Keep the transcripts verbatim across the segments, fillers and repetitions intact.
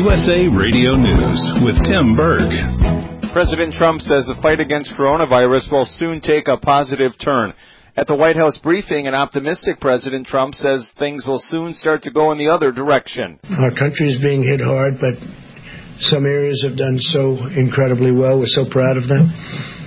U S A Radio News with Tim Berg. President Trump says the fight against coronavirus will soon take a positive turn. At the White House briefing, an optimistic President Trump says things will soon start to go in the other direction. Our country is being hit hard, but some areas have done so incredibly well. We're so proud of them.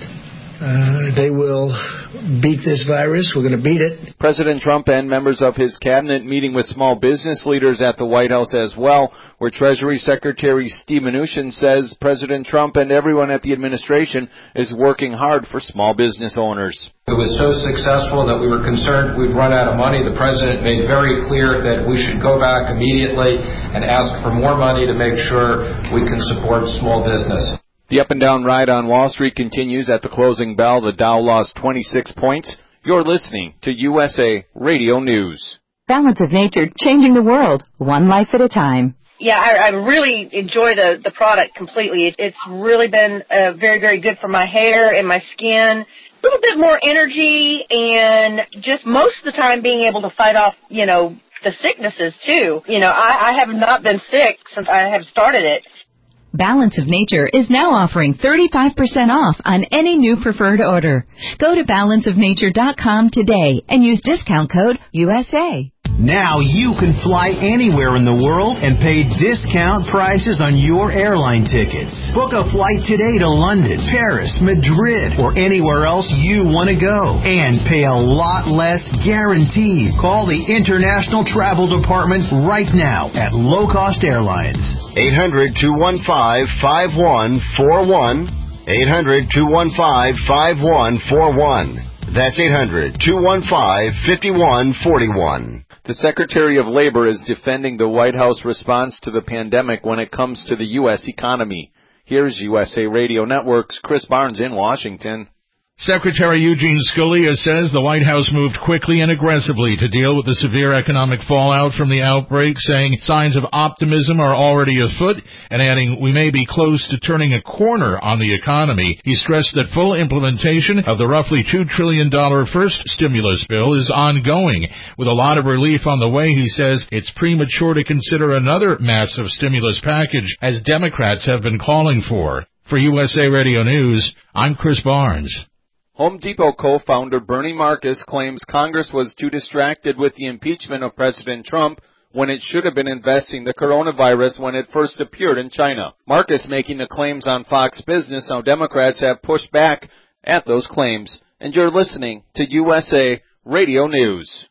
Uh, they will beat this virus. We're going to beat it. President Trump and members of his cabinet meeting with small business leaders at the White House as well, where Treasury Secretary Steve Mnuchin says President Trump and everyone at the administration is working hard for small business owners. It was so successful that we were concerned we'd run out of money. The president made very clear that we should go back immediately and ask for more money to make sure we can support small business. The up-and-down ride on Wall Street continues. At the closing bell, the Dow lost twenty-six points. You're listening to U S A Radio News. Balance of Nature, changing the world, one life at a time. Yeah, I, I really enjoy the, the product completely. It, it's really been uh, very, very good for my hair and my skin. A little bit more energy and just most of the time being able to fight off, you know, the sicknesses too. You know, I, I have not been sick since I have started it. Balance of Nature is now offering thirty-five percent off on any new preferred order. Go to balance of nature dot com today and use discount code U S A. Now you can fly anywhere in the world and pay discount prices on your airline tickets. Book a flight today to London, Paris, Madrid, or anywhere else you want to go. And pay a lot less guaranteed. Call the International Travel Department right now at Low Cost Airlines. eight hundred, two one five, five one four one. eight hundred, two one five, five one four one. That's eight hundred, two one five, five one four one. The Secretary of Labor is defending the White House response to the pandemic when it comes to the U S economy. Here's U S A Radio Network's Chris Barnes in Washington. Secretary Eugene Scalia says the White House moved quickly and aggressively to deal with the severe economic fallout from the outbreak, saying signs of optimism are already afoot, and adding we may be close to turning a corner on the economy. He stressed that full implementation of the roughly two trillion dollars first stimulus bill is ongoing. With a lot of relief on the way, he says it's premature to consider another massive stimulus package, as Democrats have been calling for. For U S A Radio News, I'm Chris Barnes. Home Depot co-founder Bernie Marcus claims Congress was too distracted with the impeachment of President Trump when it should have been investing the coronavirus when it first appeared in China. Marcus making the claims on Fox Business, how Democrats have pushed back at those claims. And you're listening to U S A Radio News.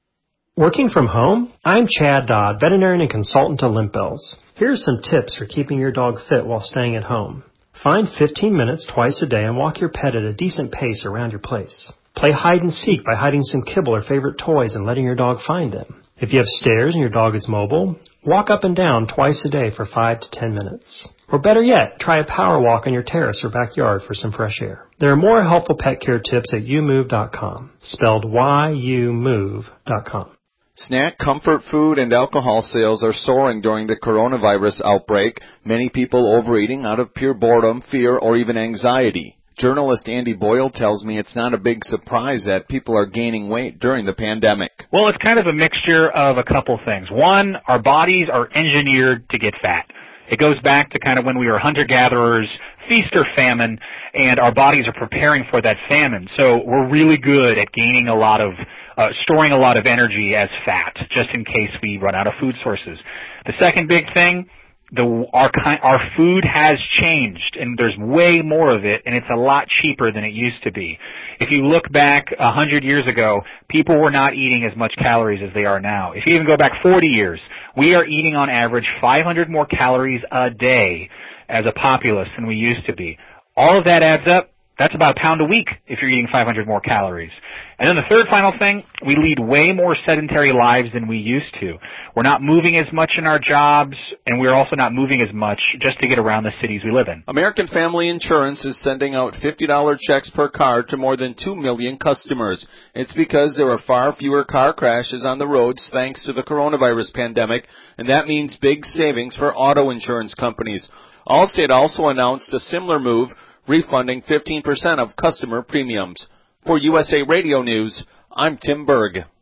Working from home? I'm Chad Dodd, veterinarian and consultant to Limp Bills. Here's some tips for keeping your dog fit while staying at home. Find fifteen minutes twice a day and walk your pet at a decent pace around your place. Play hide and seek by hiding some kibble or favorite toys and letting your dog find them. If you have stairs and your dog is mobile, walk up and down twice a day for five to ten minutes. Or better yet, try a power walk on your terrace or backyard for some fresh air. There are more helpful pet care tips at you move dot com, spelled Y U move dot com. Snack, comfort food, and alcohol sales are soaring during the coronavirus outbreak, many people overeating out of pure boredom, fear, or even anxiety. Journalist Andy Boyle tells me it's not a big surprise that people are gaining weight during the pandemic. Well, it's kind of a mixture of a couple things. One, our bodies are engineered to get fat. It goes back to kind of when we were hunter-gatherers, feast or famine, and our bodies are preparing for that famine. So we're really good at gaining a lot of Uh, storing a lot of energy as fat, just in case we run out of food sources. The second big thing, the our our food has changed, and there's way more of it, and it's a lot cheaper than it used to be. If you look back a hundred years ago, people were not eating as much calories as they are now. If you even go back forty years, we are eating on average five hundred more calories a day as a populace than we used to be. All of that adds up. That's about a pound a week if you're eating five hundred more calories. And then the third final thing, we lead way more sedentary lives than we used to. We're not moving as much in our jobs, and we're also not moving as much just to get around the cities we live in. American Family Insurance is sending out fifty dollars checks per car to more than two million customers. It's because there are far fewer car crashes on the roads thanks to the coronavirus pandemic, and that means big savings for auto insurance companies. Allstate also announced a similar move, refunding fifteen percent of customer premiums. For U S A Radio News, I'm Tim Berg.